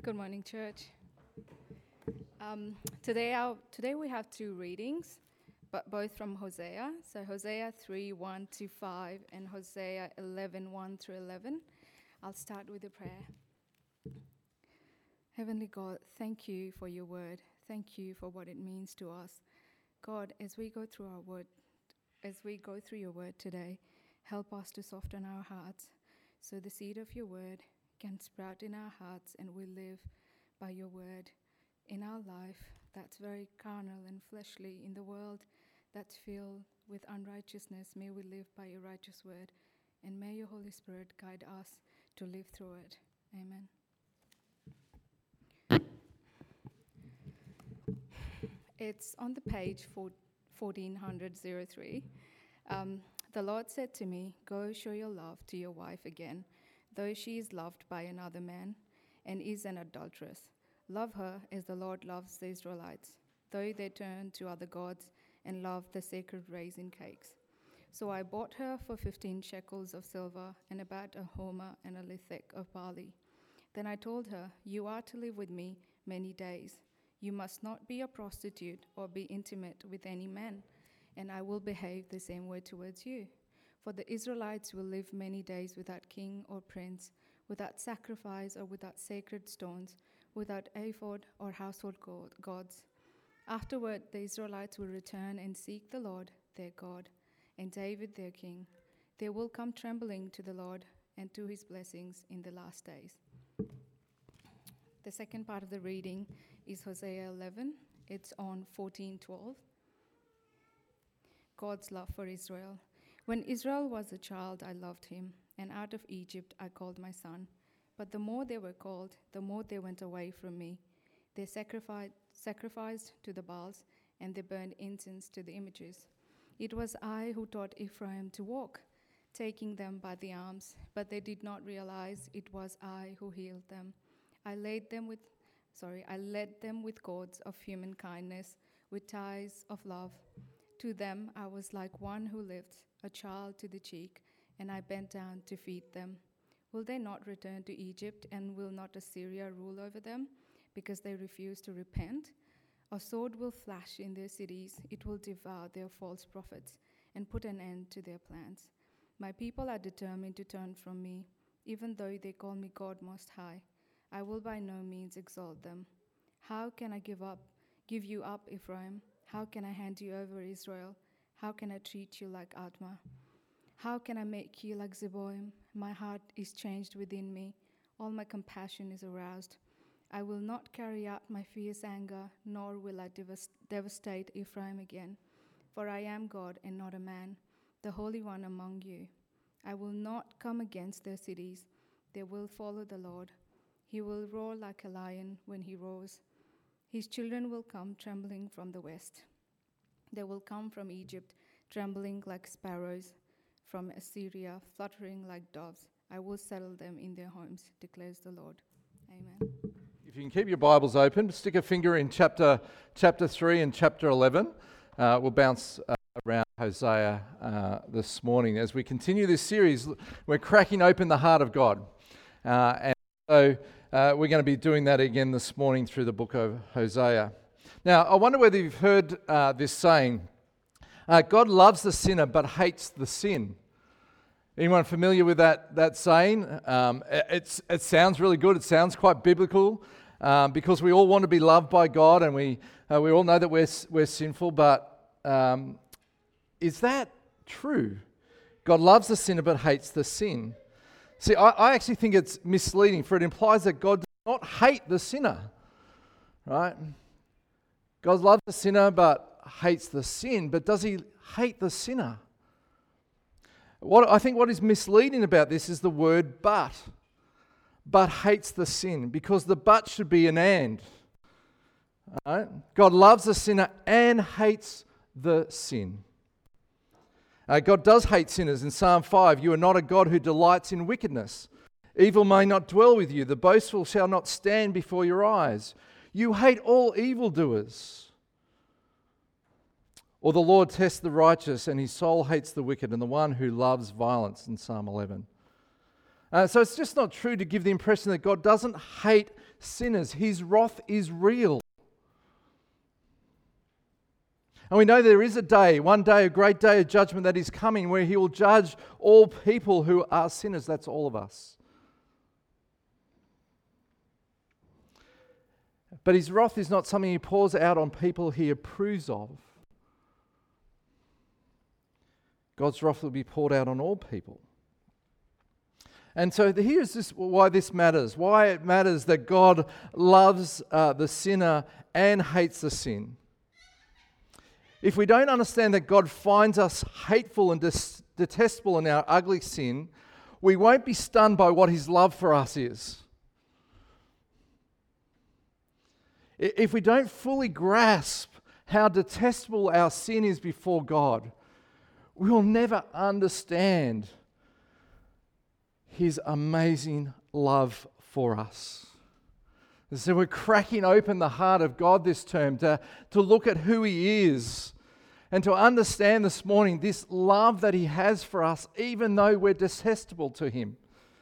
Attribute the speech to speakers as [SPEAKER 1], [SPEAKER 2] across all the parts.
[SPEAKER 1] Good morning, church. Today we have two readings, but both from Hosea. So Hosea 3:1-5 and Hosea 11:1-11. I'll start with a prayer. Heavenly God, thank you for your word. Thank you for what it means to us. God, as we go through your word today, help us to soften our hearts so the seed of your word can sprout in our hearts and we live by your word in our life that's very carnal and fleshly, in the world that's filled with unrighteousness. May we live by your righteous word, and may your Holy Spirit guide us to live through it. Amen. It's on the page 1403. The Lord said to me, "Go show your love to your wife again, though she is loved by another man and is an adulteress. Love her as the Lord loves the Israelites, though they turn to other gods and love the sacred raisin cakes." So I bought her for 15 shekels of silver and about a homer and a lithek of barley. Then I told her, "You are to live with me many days. You must not be a prostitute or be intimate with any man, and I will behave the same way towards you. For the Israelites will live many days without king or prince, without sacrifice or without sacred stones, without ephod or household gods. Afterward, the Israelites will return and seek the Lord their God and David their king. They will come trembling to the Lord and to his blessings in the last days." The second part of the reading is Hosea 11. It's on 14:12. God's love for Israel. "When Israel was a child, I loved him, and out of Egypt I called my son. But the more they were called, the more they went away from me. They sacrificed to the Baals, and they burned incense to the images. It was I who taught Ephraim to walk, taking them by the arms, but they did not realize it was I who healed them. I led them with cords of human kindness, with ties of love. To them I was like one who lifts a child to the cheek, and I bent down to feed them. Will they not return to Egypt, and will not Assyria rule over them, because they refuse to repent? A sword will flash in their cities, it will devour their false prophets, and put an end to their plans. My people are determined to turn from me, even though they call me God Most High. I will by no means exalt them. How can I give you up, Ephraim? How can I hand you over, Israel? How can I treat you like Admah? How can I make you like Zeboim? My heart is changed within me. All my compassion is aroused. I will not carry out my fierce anger, nor will I devastate Ephraim again. For I am God and not a man, the Holy One among you. I will not come against their cities. They will follow the Lord. He will roar like a lion when he roars. His children will come trembling from the west. They will come from Egypt, trembling like sparrows, from Assyria, fluttering like doves. I will settle them in their homes, declares the Lord. Amen.
[SPEAKER 2] If you can keep your Bibles open, stick a finger in chapter 3 and chapter 11. We'll bounce around Hosea this morning. As we continue this series, we're cracking open the heart of God. And so we're going to be doing that again this morning through the book of Hosea. Now, I wonder whether you've heard this saying, God loves the sinner but hates the sin. Anyone familiar with that saying? It sounds really good. It sounds quite biblical because we all want to be loved by God, and we all know that we're sinful. But is that true? God loves the sinner but hates the sin. See, I actually think it's misleading, for it implies that God does not hate the sinner, right? God loves the sinner but hates the sin, but does he hate the sinner? I think what is misleading about this is the word but hates the sin, because the but should be an and. Right? God loves the sinner and hates the sin. God does hate sinners. In Psalm 5, "You are not a God who delights in wickedness. Evil may not dwell with you. The boastful shall not stand before your eyes. You hate all evildoers." Or, "The Lord tests the righteous, and his soul hates the wicked, and the one who loves violence," in Psalm 11. So it's just not true to give the impression that God doesn't hate sinners. His wrath is real. And we know there is a day, one day, a great day of judgment that is coming where he will judge all people who are sinners. That's all of us. But his wrath is not something he pours out on people he approves of. God's wrath will be poured out on all people. And so here's why this matters. Why it matters that God loves the sinner and hates the sin. If we don't understand that God finds us hateful and detestable in our ugly sin, we won't be stunned by what his love for us is. If we don't fully grasp how detestable our sin is before God, we will never understand his amazing love for us. So we're cracking open the heart of God this term to look at who he is and to understand this morning this love that he has for us, even though we're detestable to him.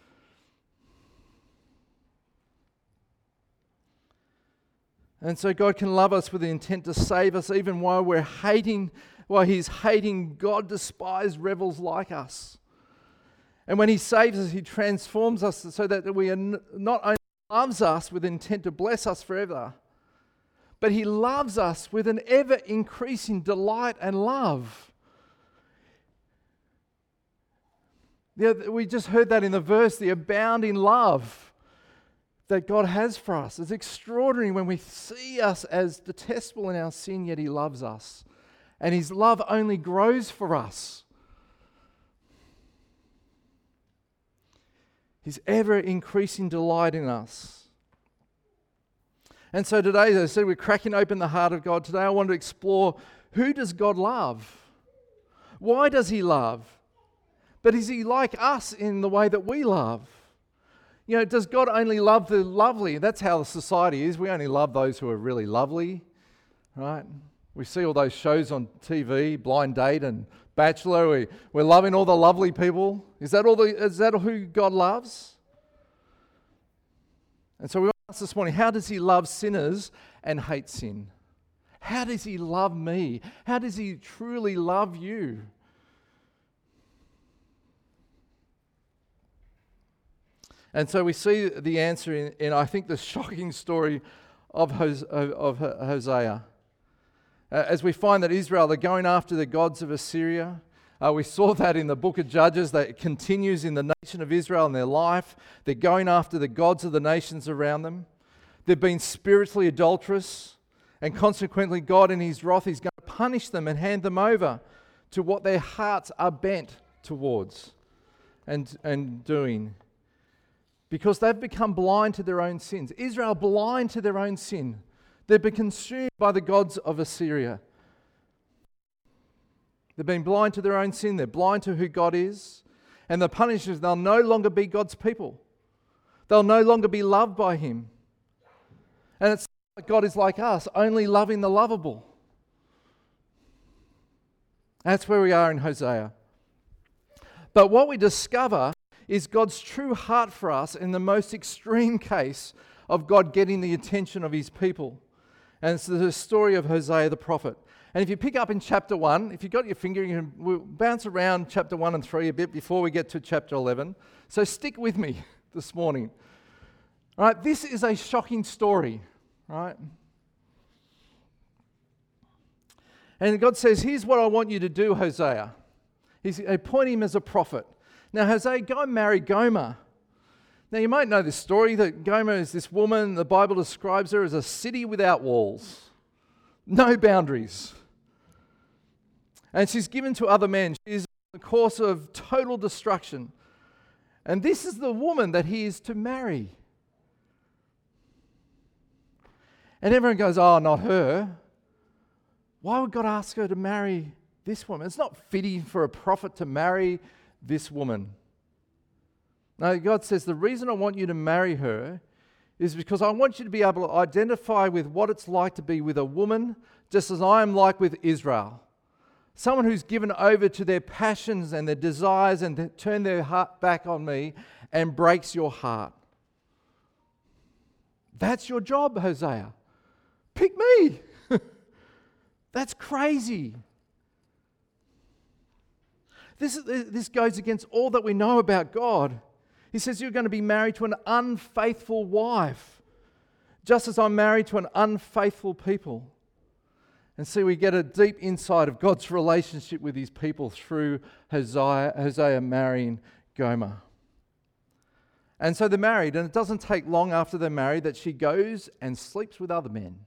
[SPEAKER 2] And so God can love us with the intent to save us even while he's hating God-despised rebels like us. And when he saves us, he transforms us so that we are not only loves us with intent to bless us forever, but he loves us with an ever-increasing delight and love. We just heard that in the verse, the abounding love that God has for us. It's extraordinary when we see us as detestable in our sin, yet he loves us. And his love only grows for us. His ever-increasing delight in us. And so today, as I said, we're cracking open the heart of God. Today I want to explore, who does God love? Why does he love? But is he like us in the way that we love? You know, does God only love the lovely? That's how the society is. We only love those who are really lovely, right? We see all those shows on TV, Blind Date and Bachelor. We're loving all the lovely people. Is that who God loves? And so we want to ask this morning, how does he love sinners and hate sin? How does he love me? How does he truly love you? And so we see the answer in I think, the shocking story of Hosea. As we find that Israel, they're going after the gods of Assyria. We saw that in the book of Judges, that it continues in the nation of Israel in their life. They're going after the gods of the nations around them. They've been spiritually adulterous, and consequently God in his wrath is going to punish them and hand them over to what their hearts are bent towards and doing. Because they've become blind to their own sins. Israel blind to their own sin. They've been consumed by the gods of Assyria. They've been blind to their own sin. They're blind to who God is. And the punishment is they'll no longer be God's people. They'll no longer be loved by him. And it's like God is like us, only loving the lovable. That's where we are in Hosea. But what we discover is God's true heart for us in the most extreme case of God getting the attention of his people. And it's the story of Hosea the prophet. And if you pick up in chapter 1, if you've got your finger, we'll bounce around chapter 1 and 3 a bit before we get to chapter 11. So stick with me this morning. All right, this is a shocking story, right? And God says, here's what I want you to do, Hosea. He's appointing him as a prophet. Now, Hosea, go and marry Gomer. Now, you might know this story, that Gomer is this woman. The Bible describes her as a city without walls. No boundaries. And she's given to other men. She's on the course of total destruction. And this is the woman that he is to marry. And everyone goes, oh, not her. Why would God ask her to marry this woman? It's not fitting for a prophet to marry this woman. No, God says, the reason I want you to marry her is because I want you to be able to identify with what it's like to be with a woman, just as I am like with Israel. Someone who's given over to their passions and their desires and turn their heart back on me and breaks your heart. That's your job, Hosea. Pick me. That's crazy. This goes against all that we know about God. He says you're going to be married to an unfaithful wife, just as I'm married to an unfaithful people. And see, we get a deep insight of God's relationship with his people through Hosea marrying Gomer. And so they're married, and it doesn't take long after they're married that she goes and sleeps with other men.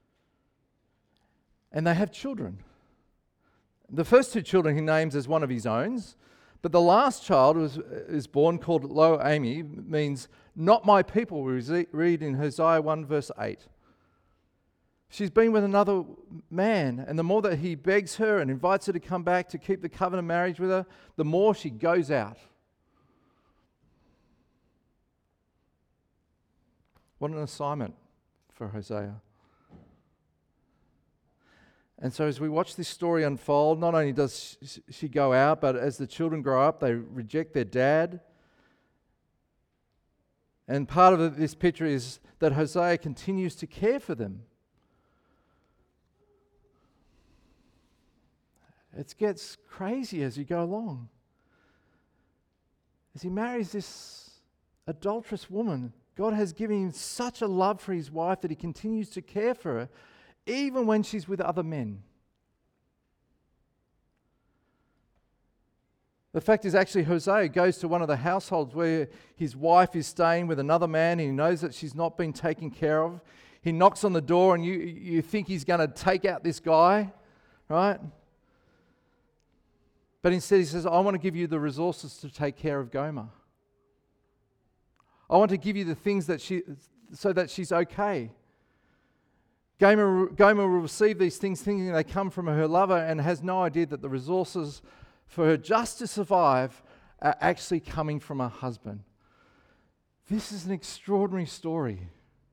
[SPEAKER 2] And they have children. The first two children he names as one of his own, but the last child is born called Lo-Ami, means not my people, we read in Hosea 1 verse 8. She's been with another man, and the more that he begs her and invites her to come back to keep the covenant marriage with her, the more she goes out. What an assignment for Hosea. And so as we watch this story unfold, not only does she go out, but as the children grow up, they reject their dad. And part of this picture is that Hosea continues to care for them. It gets crazy as you go along. As he marries this adulterous woman, God has given him such a love for his wife that he continues to care for her, even when she's with other men. The fact is, actually, Hosea goes to one of the households where his wife is staying with another man, and he knows that she's not been taken care of. He knocks on the door, and you think he's going to take out this guy, right? But instead he says, I want to give you the resources to take care of Gomer. I want to give you the things so that she's okay. Gomer will receive these things thinking they come from her lover and has no idea that the resources for her just to survive are actually coming from her husband. This is an extraordinary story.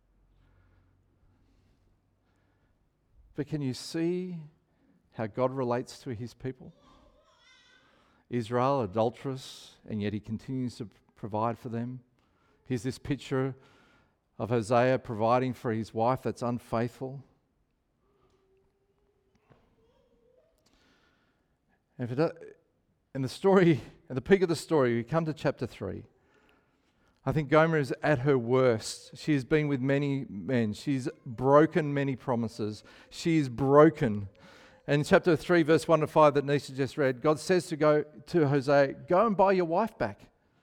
[SPEAKER 2] But can you see how God relates to his people? Israel, adulterous, and yet he continues to provide for them. Here's this picture of Hosea providing for his wife that's unfaithful. And in the story, at the peak of the story, we come to chapter 3. I think Gomer is at her worst. She has been with many men. She's broken many promises. She is broken. And in chapter 3, verse 1 to 5 that Nisha just read, God says to Hosea, go and buy your wife back.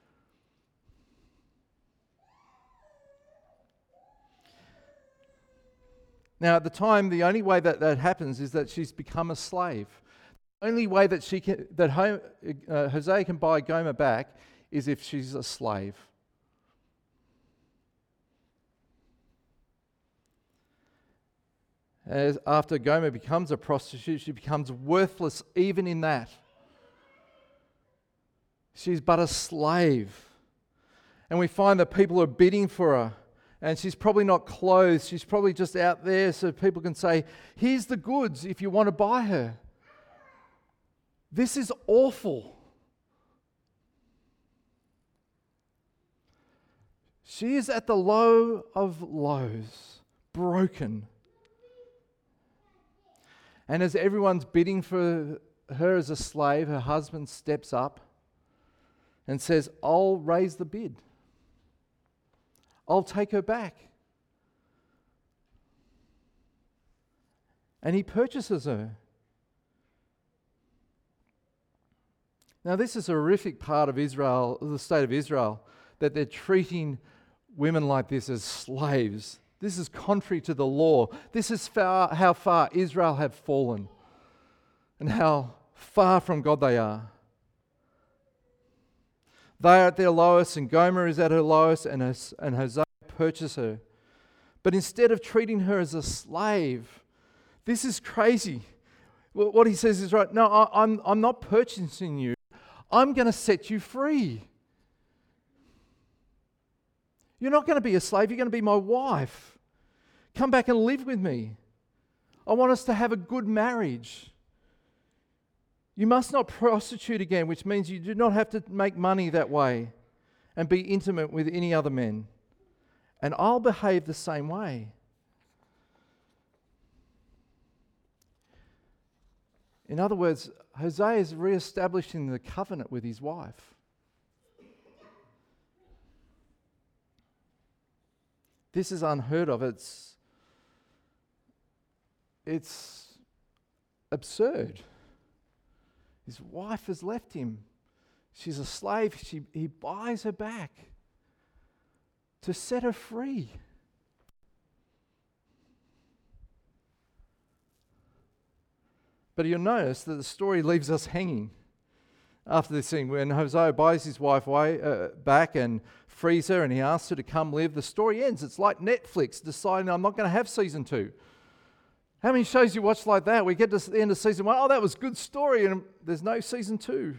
[SPEAKER 2] Now, at the time, the only way that happens is that she's become a slave. The only way that Hosea can buy Gomer back is if she's a slave. As after Gomer becomes a prostitute, she becomes worthless even in that. She's but a slave. And we find that people are bidding for her. And she's probably not clothed. She's probably just out there so people can say, here's the goods if you want to buy her. This is awful. She is at the low of lows, broken. And as everyone's bidding for her as a slave, her husband steps up and says, I'll raise the bid. I'll take her back. And he purchases her. Now, this is a horrific part of Israel, the state of Israel, that they're treating women like this as slaves. This is contrary to the law. This is how far Israel have fallen and how far from God they are. They are at their lowest, and Gomer is at her lowest, and Hosea purchased her. But instead of treating her as a slave, this is crazy. What he says is right. No, I'm not purchasing you. I'm going to set you free. You're not going to be a slave. You're going to be my wife. Come back and live with me. I want us to have a good marriage. You must not prostitute again, which means you do not have to make money that way and be intimate with any other men. And I'll behave the same way. In other words, Hosea is re-establishing the covenant with his wife. This is unheard of. It's absurd. His wife has left him. She's a slave. He buys her back to set her free. But you'll notice that the story leaves us hanging after this scene. When Hosea buys his wife back and frees her and he asks her to come live, the story ends. It's like Netflix deciding, I'm not going to have season 2. How many shows you watch like that? We get to the end of season 1, that was a good story, and there's no season 2.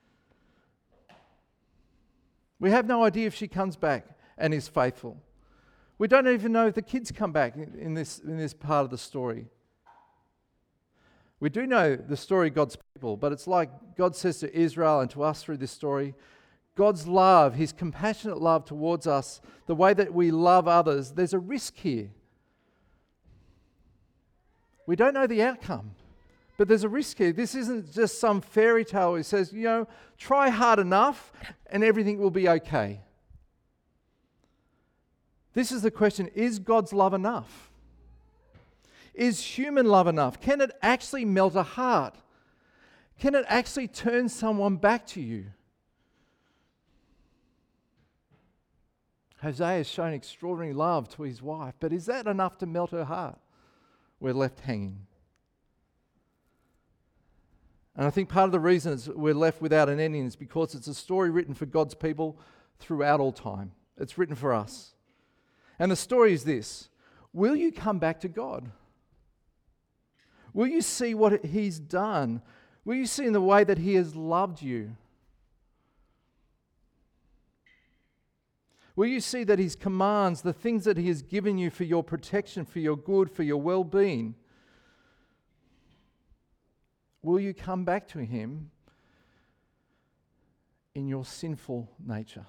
[SPEAKER 2] We have no idea if she comes back and is faithful. We don't even know if the kids come back in this part of the story. We do know the story of God's people, but it's like God says to Israel and to us through this story, God's love, his compassionate love towards us, the way that we love others, there's a risk here. We don't know the outcome, but there's a risk here. This isn't just some fairy tale. It says, try hard enough and everything will be okay. This is the question, is God's love enough? Is human love enough? Can it actually melt a heart? Can it actually turn someone back to you? Hosea has shown extraordinary love to his wife, but is that enough to melt her heart? We're left hanging. And I think part of the reason we're left without an ending is because it's a story written for God's people throughout all time. It's written for us. And the story is this: will you come back to God? Will you see what he's done? Will you see in the way that he has loved you? Will you see that his commands, the things that he has given you for your protection, for your good, for your well-being, will you come back to him in your sinful nature?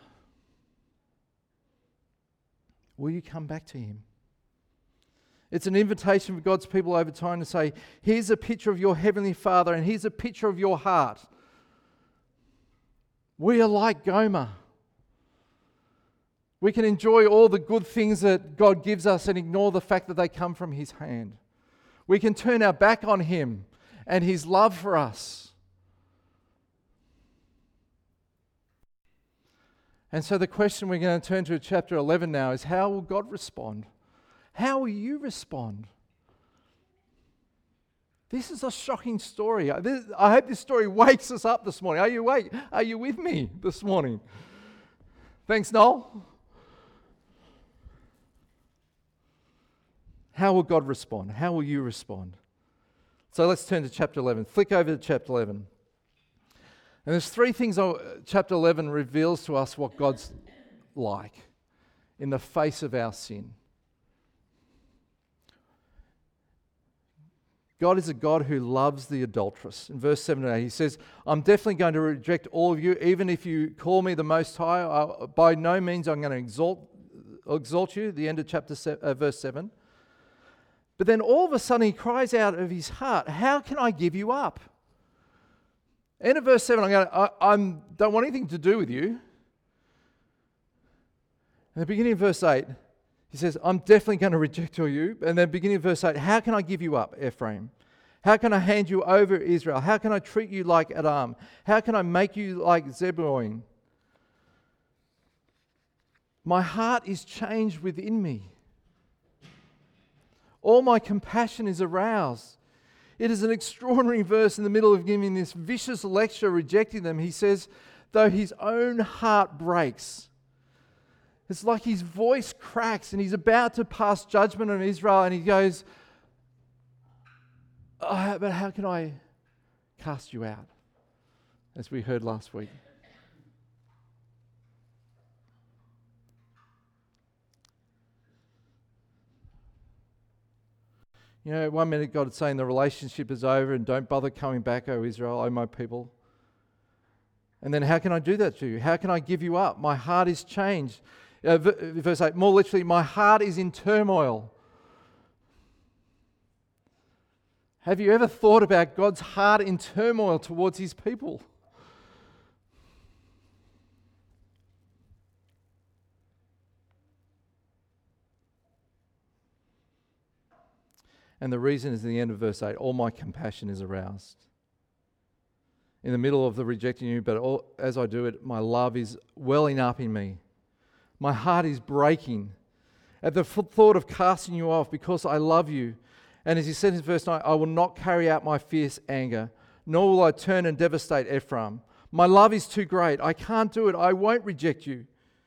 [SPEAKER 2] Will you come back to him? It's an invitation for God's people over time to say, here's a picture of your heavenly Father and here's a picture of your heart. We are like Gomer. We can enjoy all the good things that God gives us and ignore the fact that they come from his hand. We can turn our back on him and his love for us. And so the question we're going to turn to chapter 11 now is, how will God respond? How will you respond? This is a shocking story. I hope this story wakes us up this morning. Are you awake? Are you with me this morning? Thanks, Noel. How will God respond? How will you respond? So let's turn to chapter 11. Flick over to chapter 11. And there's 3 things chapter 11 reveals to us what God's like in the face of our sin. God is a God who loves the adulteress. In verse 7 and 8, he says, I'm definitely going to reject all of you, even if you call me the Most High. By no means I'm going to exalt you, the end of verse 7. But then all of a sudden he cries out of his heart, how can I give you up? End of verse 7, I don't want anything to do with you. And the beginning of verse 8, he says, I'm definitely going to reject you. And then beginning of verse 8, how can I give you up, Ephraim? How can I hand you over, Israel? How can I treat you like Adam? How can I make you like Zebulun? My heart is changed within me. All my compassion is aroused. It is an extraordinary verse in the middle of giving this vicious lecture, rejecting them. He says, though his own heart breaks, it's like his voice cracks and he's about to pass judgment on Israel and he goes, but how can I cast you out? As we heard last week. You know, 1 minute God is saying the relationship is over and don't bother coming back, O Israel, O my people. And then how can I do that to you? How can I give you up? My heart is changed. Verse 8, more literally, my heart is in turmoil. Have you ever thought about God's heart in turmoil towards his people? And the reason is in the end of verse 8, all my compassion is aroused. In the middle of the rejecting you, but as I do it, my love is welling up in me. My heart is breaking at the thought of casting you off because I love you. And as he said in verse 9, I will not carry out my fierce anger, nor will I turn and devastate Ephraim. My love is too great. I can't do it. I won't reject you.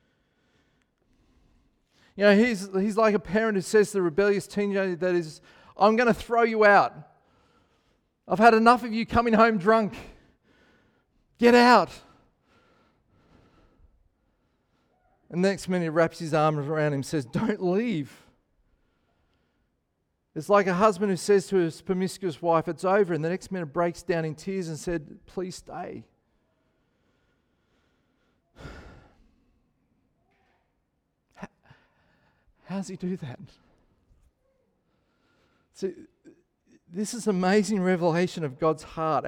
[SPEAKER 2] You know, he's like a parent who says to the rebellious teenager that is, I'm going to throw you out. I've had enough of you coming home drunk. Get out. And the next minute he wraps his arms around him and says, don't leave. It's like a husband who says to his promiscuous wife, it's over, and the next minute breaks down in tears and said, please stay. How does he do that? See, this is amazing revelation of God's heart.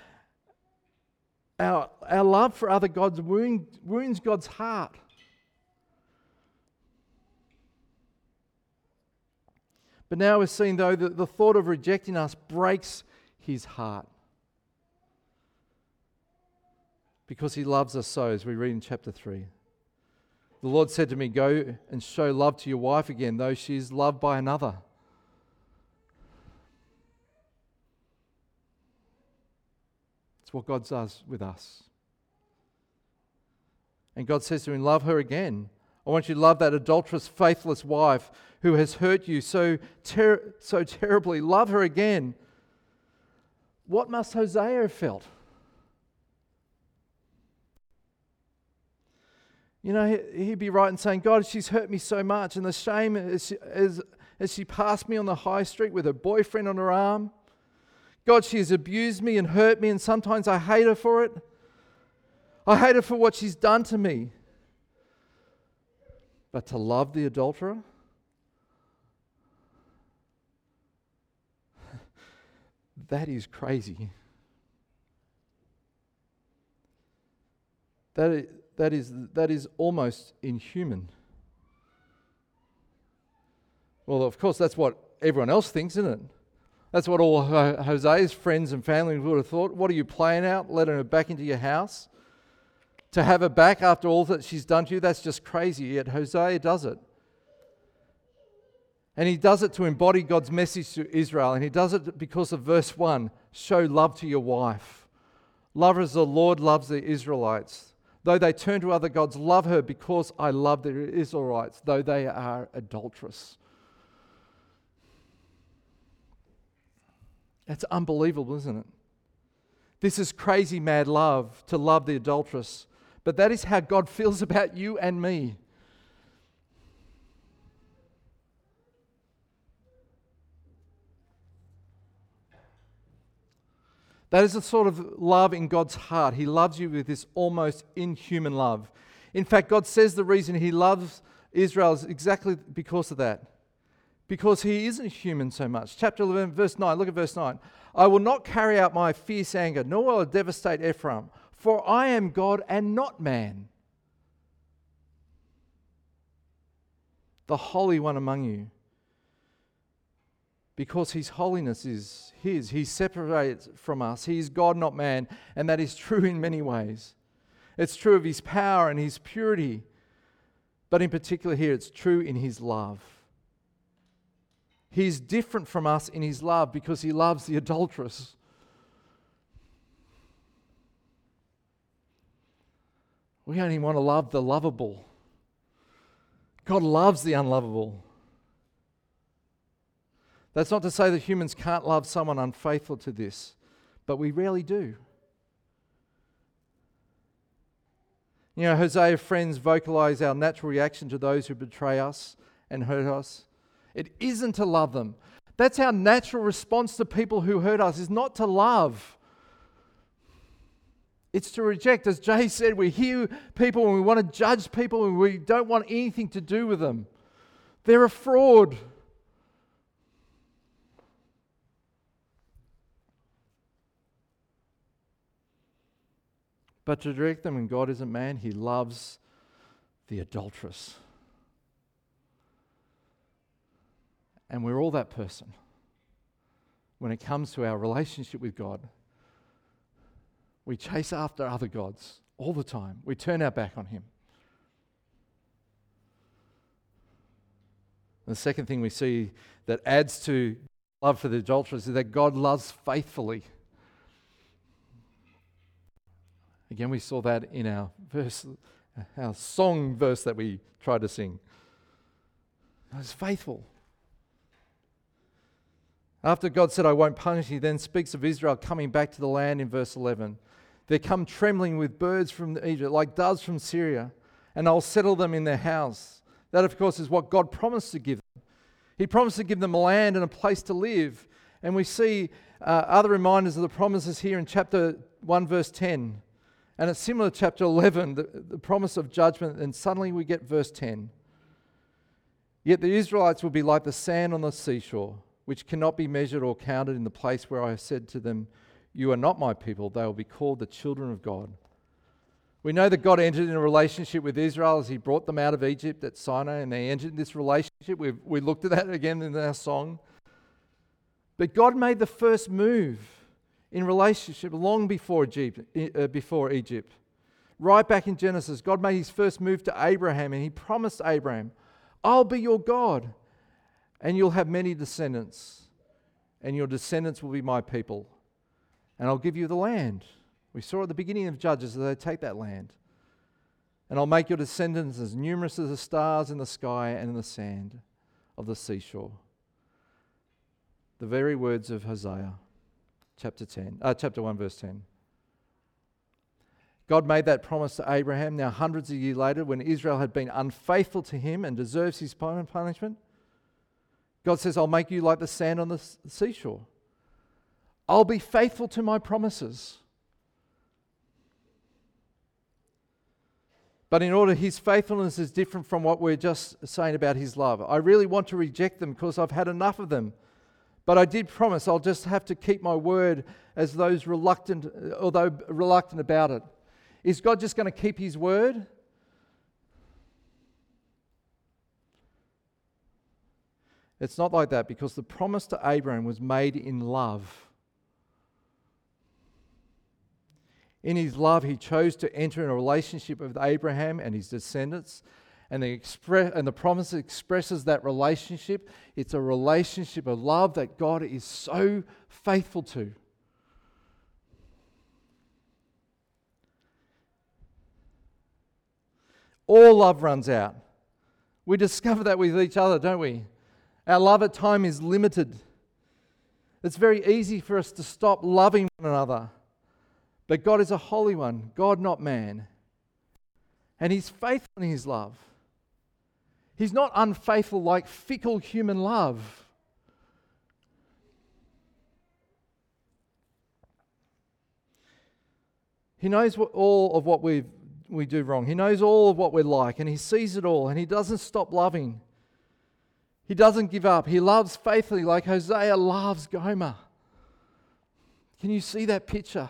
[SPEAKER 2] Our love for other gods wounds God's heart. But now we're seeing, though, that the thought of rejecting us breaks his heart. Because he loves us so, as we read in chapter 3. The Lord said to me, go and show love to your wife again, though she is loved by another. It's what God does with us. And God says to him, love her again. I want you to love that adulterous, faithless wife who has hurt you so terribly. Love her again. What must Hosea have felt? You know, he'd be right in saying, God, she's hurt me so much, and the shame as she passed me on the high street with her boyfriend on her arm. God, she has abused me and hurt me, and sometimes I hate her for it. I hate her for what she's done to me. But to love the adulterer? That is crazy. That is almost inhuman. Well, of course, that's what everyone else thinks, isn't it? That's what all Hosea's friends and family would have thought. What are you playing out? Letting her back into your house? To have her back after all that she's done to you? That's just crazy. Yet Hosea does it. And he does it to embody God's message to Israel. And he does it because of verse 1. Show love to your wife. Love her as the Lord loves the Israelites. Though they turn to other gods, love her because I love the Israelites, though they are adulterous. That's unbelievable, isn't it? This is crazy mad love, to love the adulteress. But that is how God feels about you and me. That is the sort of love in God's heart. He loves you with this almost inhuman love. In fact, God says the reason he loves Israel is exactly because of that. Because he isn't human so much. Chapter 11, verse 9. Look at verse 9. I will not carry out my fierce anger, nor will I devastate Ephraim, for I am God and not man, the Holy One among you. Because his holiness is his. He separates from us. He is God, not man. And that is true in many ways. It's true of his power and his purity. But in particular here, it's true in his love. He's different from us in his love because he loves the adulteress. We only want to love the lovable. God loves the unlovable. That's not to say that humans can't love someone unfaithful to this, but we rarely do. You know, Hosea friends vocalize our natural reaction to those who betray us and hurt us. It isn't to love them, That's our natural response to people who hurt us, is not to love. It's to reject. As Jay said, we hear people and we want to judge people and we don't want anything to do with them. They're a fraud. But to direct them, and God isn't man, He loves the adulteress. And we're all that person when it comes to our relationship with God. We chase after other gods all the time. We turn our back on Him. The second thing we see that adds to love for the adulteress is that God loves faithfully. Again, we saw that in our song verse that we tried to sing. God is faithful. After God said, I won't punish, He then speaks of Israel coming back to the land in verse 11. They come trembling with birds from Egypt, like doves from Syria, and I'll settle them in their house. That, of course, is what God promised to give them. He promised to give them a land and a place to live. And we see other reminders of the promises here in chapter 1, verse 10. And it's similar to chapter 11, the promise of judgment, and suddenly we get verse 10. Yet the Israelites will be like the sand on the seashore, which cannot be measured or counted in the place where I have said to them, you are not my people. They will be called the children of God. We know that God entered in a relationship with Israel as He brought them out of Egypt at Sinai, and they entered this relationship. We looked at that again in our song. But God made the first move in relationship long before Egypt. Right back in Genesis, God made His first move to Abraham, and He promised Abraham, I'll be your God, and you'll have many descendants, and your descendants will be my people, and I'll give you the land. We saw at the beginning of Judges that they take that land. And I'll make your descendants as numerous as the stars in the sky and in the sand of the seashore. The very words of Hosea, chapter 1, verse 10. God made that promise to Abraham. Now, hundreds of years later, when Israel had been unfaithful to Him and deserves His punishment, God says, I'll make you like the sand on the seashore. I'll be faithful to my promises. But in order, His faithfulness is different from what we're just saying about His love. I really want to reject them because I've had enough of them. But I did promise I'll just have to keep my word as those reluctant, although reluctant about it. Is God just going to keep His word? It's not like that, because the promise to Abraham was made in love. In His love, He chose to enter in a relationship with Abraham and his descendants. And the promise expresses that relationship. It's a relationship of love that God is so faithful to. All love runs out. We discover that with each other, don't we? Our love at times is limited. It's very easy for us to stop loving one another. But God is a holy one, God not man. And He's faithful in His love. He's not unfaithful like fickle human love. He knows all of what we do wrong. He knows all of what we're like, and He sees it all, and He doesn't stop loving. He doesn't give up. He loves faithfully like Hosea loves Gomer. Can you see that picture?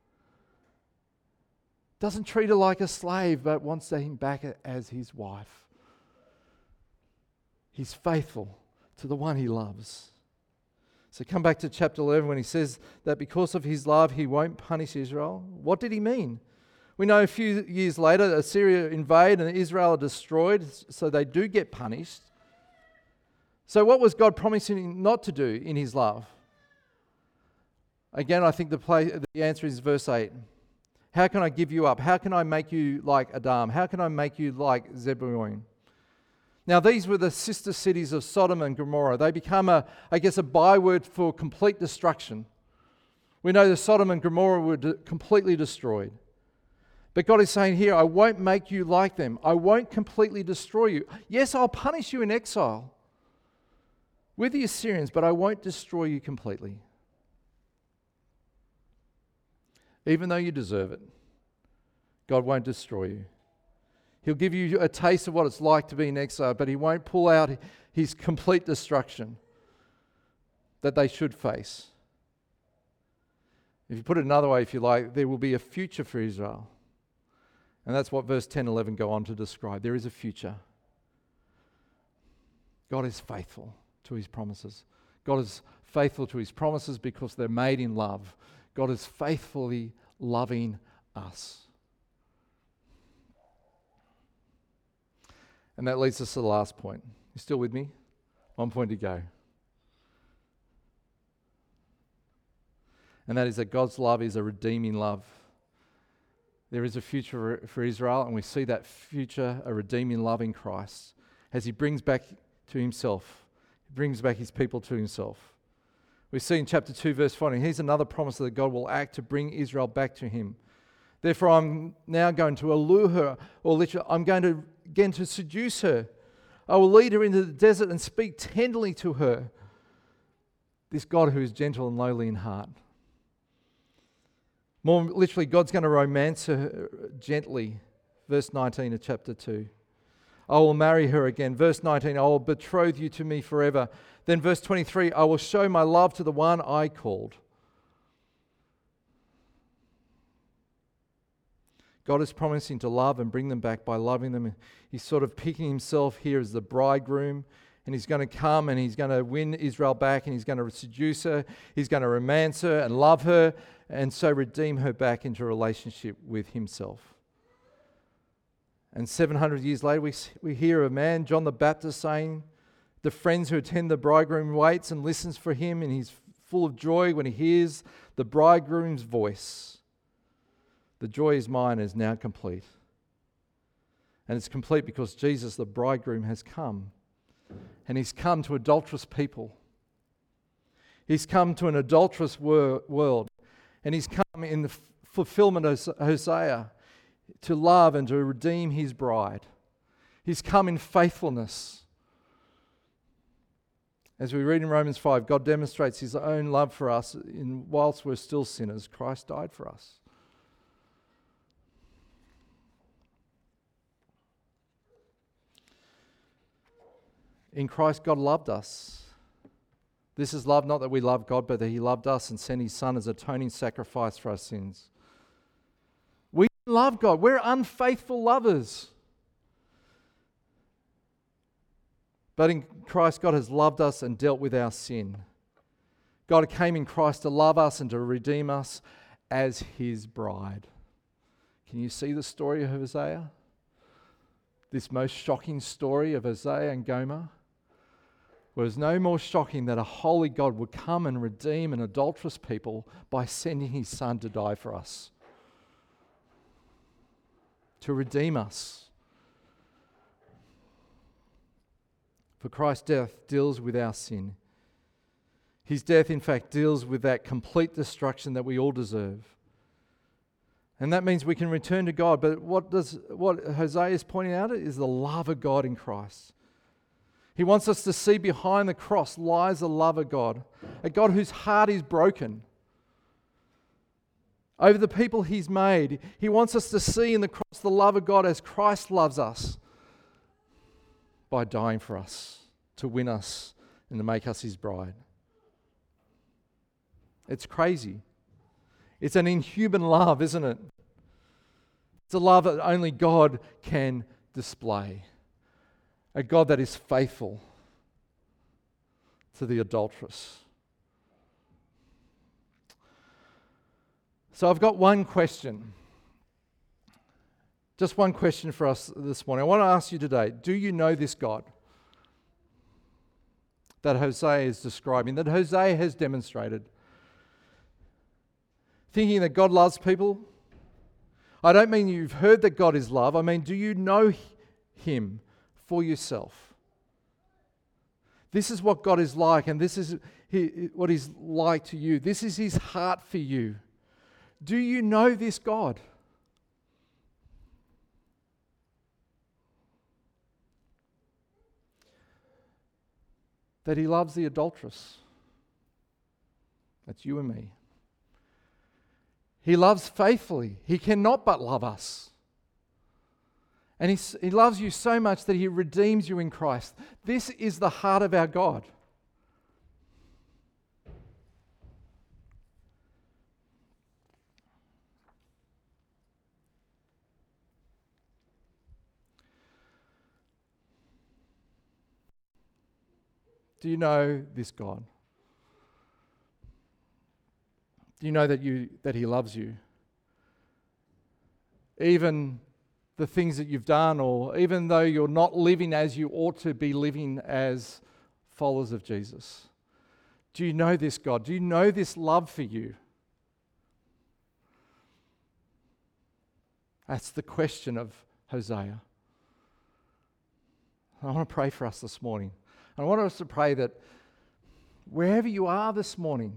[SPEAKER 2] Doesn't treat her like a slave, but wants him back as his wife. He's faithful to the one he loves. So come back to chapter 11 when he says that because of His love, He won't punish Israel. What did He mean? We know a few years later, Assyria invade and Israel are destroyed, so they do get punished. So what was God promising not to do in His love? Again, I think the answer is verse 8. How can I give you up? How can I make you like Adam? How can I make you like Zebulun? Now, these were the sister cities of Sodom and Gomorrah. They become a byword for complete destruction. We know that Sodom and Gomorrah were completely destroyed. But God is saying here, I won't make you like them. I won't completely destroy you. Yes, I'll punish you in exile. with the Assyrians, but I won't destroy you completely. Even though you deserve it, God won't destroy you. He'll give you a taste of what it's like to be in exile, but He won't pull out His complete destruction that they should face. If you put it another way, if you like, there will be a future for Israel. And that's what verse 10 and 11 go on to describe. There is a future. God is faithful to His promises. God is faithful to His promises because they're made in love. God is faithfully loving us. And that leads us to the last point. You still with me? One point to go. And that is that God's love is a redeeming love. There is a future for Israel, and we see that future, a redeeming love in Christ, as He brings back to Himself. He brings back His people to Himself. We see in chapter 2, verse 14, here's another promise that God will act to bring Israel back to Him. Therefore, I'm now going to allure her, or literally, I'm going to again to seduce her. I will lead her into the desert and speak tenderly to her. This God who is gentle and lowly in heart. More literally, God's going to romance her gently. Verse 19 of chapter 2. I will marry her again. Verse 19, I will betroth you to me forever. Then verse 23, I will show my love to the one I called. God is promising to love and bring them back by loving them. He's sort of picking Himself here as the bridegroom, and He's going to come and He's going to win Israel back, and He's going to seduce her. He's going to romance her and love her, and so redeem her back into a relationship with Himself. And 700 years later, we hear a man, John the Baptist, saying, the friends who attend the bridegroom waits and listens for him, and he's full of joy when he hears the bridegroom's voice. The joy is mine is now complete. And it's complete because Jesus, the bridegroom, has come. And He's come to adulterous people. He's come to an adulterous world. And He's come in the fulfillment of Hosea to love and to redeem His bride. He's come in faithfulness. As we read in Romans 5, God demonstrates His own love for us. Whilst we're still sinners, Christ died for us. In Christ, God loved us. This is love, not that we love God, but that He loved us and sent His Son as atoning sacrifice for our sins. We love God. We're unfaithful lovers. But in Christ, God has loved us and dealt with our sin. God came in Christ to love us and to redeem us as His bride. Can you see the story of Hosea? This most shocking story of Hosea and Gomer? Well, it's no more shocking that a holy God would come and redeem an adulterous people by sending His Son to die for us. To redeem us. For Christ's death deals with our sin. His death, in fact, deals with that complete destruction that we all deserve. And that means we can return to God. But what Hosea is pointing out is the love of God in Christ. He wants us to see behind the cross lies the love of God, a God whose heart is broken over the people He's made. He wants us to see in the cross the love of God as Christ loves us by dying for us, to win us and to make us His bride. It's crazy. It's an inhuman love, isn't it? It's a love that only God can display. A God that is faithful to the adulteress. So I've got one question. Just one question for us this morning. I want to ask you today, do you know this God that Hosea is describing, that Hosea has demonstrated? Thinking that God loves people? I don't mean you've heard that God is love. I mean, do you know Him for yourself? This is what God is like, and this is what He's like to you. This is His heart for you. Do you know this God? that he loves the adulteress. That's you and me. He loves faithfully. He cannot but love us. And he loves you so much that he redeems you in Christ. This is the heart of our God. Do you know this God? Do you know that he loves you? Even the things that you've done, or even though you're not living as you ought to be living as followers of Jesus. Do you know this God? Do you know this love for you? That's the question of Hosea. I want to pray for us this morning. I want us to pray that wherever you are this morning,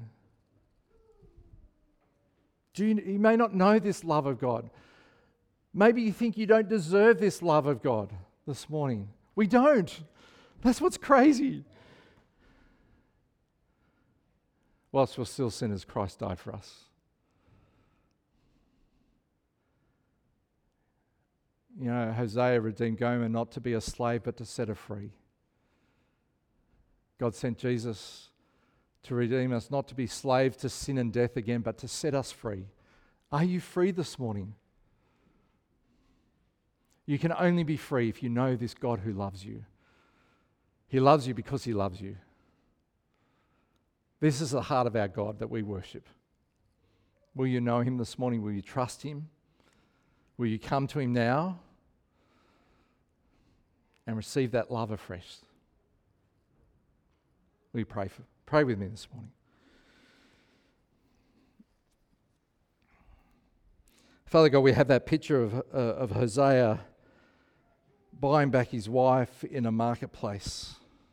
[SPEAKER 2] you may not know this love of God. Maybe you think you don't deserve this love of God this morning. We don't. That's what's crazy. Whilst we're still sinners, Christ died for us. You know, Hosea redeemed Gomer not to be a slave, but to set her free. God sent Jesus to redeem us, not to be slaves to sin and death again, but to set us free. Are you free this morning? You can only be free if you know this God who loves you. He loves you because he loves you. This is the heart of our God that we worship. Will you know him this morning? Will you trust him? Will you come to him now and receive that love afresh? Will you pray with me this morning? Father God, we have that picture of Hosea buying back his wife in a marketplace,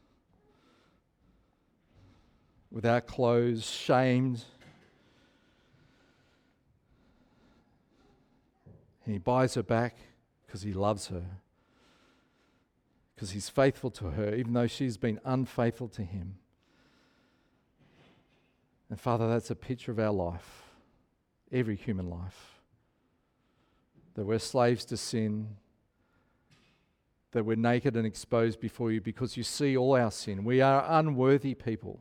[SPEAKER 2] without clothes, shamed. And he buys her back because he loves her, because he's faithful to her, even though she's been unfaithful to him. And Father, that's a picture of our life, every human life, that we're slaves to sin, that we're naked and exposed before you because you see all our sin. We are unworthy people.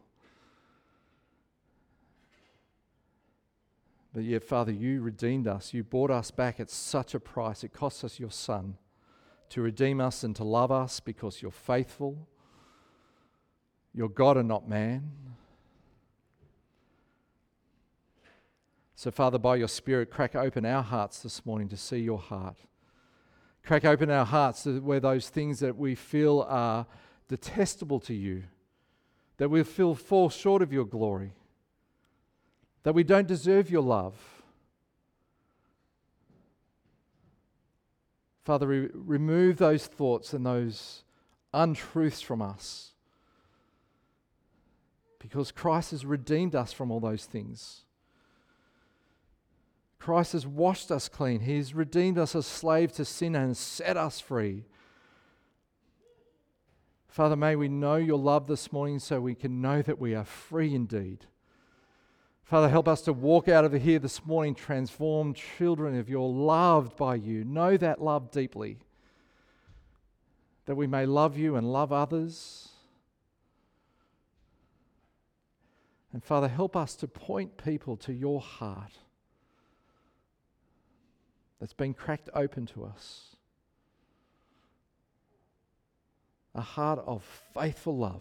[SPEAKER 2] But yet, Father, you redeemed us. You bought us back at such a price. It cost us your Son to redeem us and to love us because you're faithful. You're God and not man. So, Father, by your Spirit, crack open our hearts this morning to see your heart. Crack open our hearts where those things that we feel are detestable to you, that we feel fall short of your glory, that we don't deserve your love. Father, remove those thoughts and those untruths from us, because Christ has redeemed us from all those things. Christ has washed us clean. He's redeemed us as slaves to sin and set us free. Father, may we know your love this morning so we can know that we are free indeed. Father, help us to walk out of here this morning transformed children of your, loved by you. Know that love deeply, that we may love you and love others. And Father, help us to point people to your heart that's been cracked open to us. A heart of faithful love,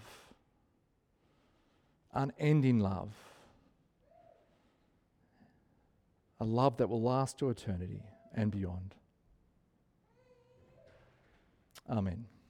[SPEAKER 2] unending love, a love that will last to eternity and beyond. Amen.